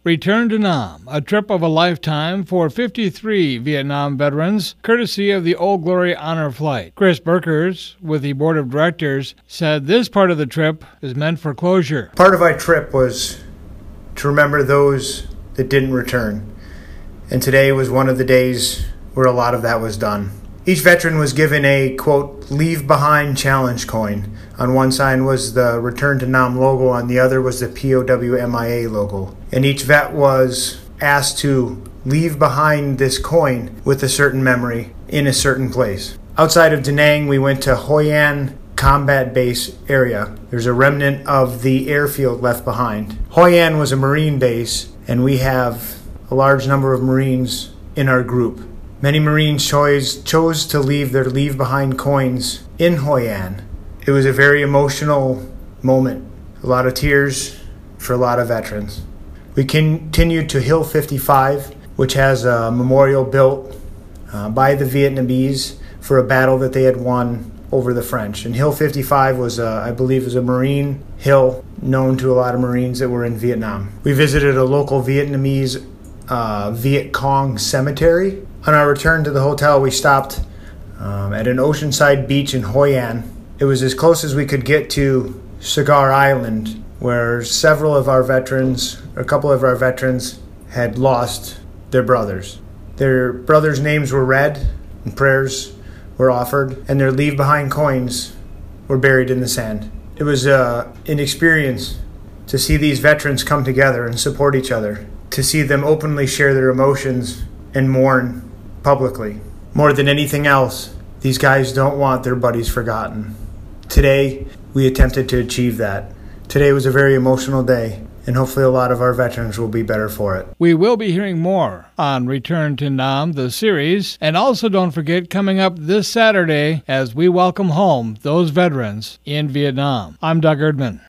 Return to Nam, a trip of a lifetime for 53 Vietnam veterans, courtesy of the Old Glory Honor Flight. Chris Burkers, with the board of directors, said this part of the trip is meant for closure. Part of our trip was to remember those that didn't return. And today was one of the days where a lot of that was done. Each veteran was given a, quote, leave behind challenge coin. On one side was the Return to Nam logo, on the other was the POWMIA logo. And each vet was asked to leave behind this coin with a certain memory in a certain place. Outside of Da Nang, we went to Hoi An Combat Base area. There's a remnant of the airfield left behind. Hoi An was a Marine base, and we have a large number of Marines in our group. Many Marines chose to leave their leave behind coins in Hoi An. It was a very emotional moment. A lot of tears for a lot of veterans. We continued to Hill 55, which has a memorial built by the Vietnamese for a battle that they had won over the French. And Hill 55 was, I believe, a Marine hill known to a lot of Marines that were in Vietnam. We visited a local Vietnamese Viet Cong cemetery. On our return to the hotel, we stopped at an oceanside beach in Hoi An. It was as close as we could get to Cigar Island, where several of our veterans, a couple of our veterans, had lost their brothers. Their brothers' names were read, and prayers were offered, and their leave-behind coins were buried in the sand. It was an experience to see these veterans come together and support each other, to see them openly share their emotions and mourn publicly. More than anything else, these guys don't want their buddies forgotten. Today, we attempted to achieve that. Today was a very emotional day, and hopefully a lot of our veterans will be better for it. We will be hearing more on Return to Nam, the series, and also don't forget, coming up this Saturday as we welcome home those veterans in Vietnam. I'm Doug Erdman.